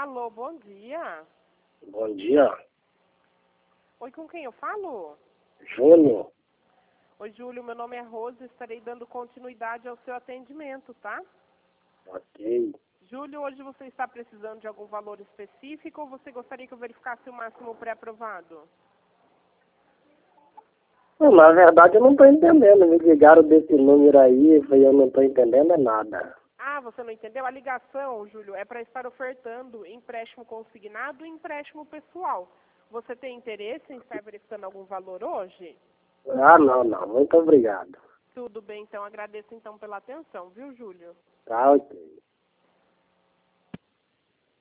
Alô, bom dia. Bom dia, Oi, com quem eu falo? Júnior. Oi, Júlio, meu nome é Rose, estarei dando continuidade ao seu atendimento, tá? Ok. Júlio, hoje você está precisando de algum valor específico ou você gostaria que eu verificasse o máximo pré-aprovado? Não, na verdade eu não estou entendendo. Me ligaram desse número aí e eu não estou entendendo nada. Ah, você não entendeu? A ligação, Júlio, é para estar ofertando empréstimo consignado e empréstimo pessoal. Você tem interesse em estar verificando algum valor hoje? Ah, não. Muito obrigado. Tudo bem, então. Agradeço então pela atenção, viu, Júlio? Tá, ok.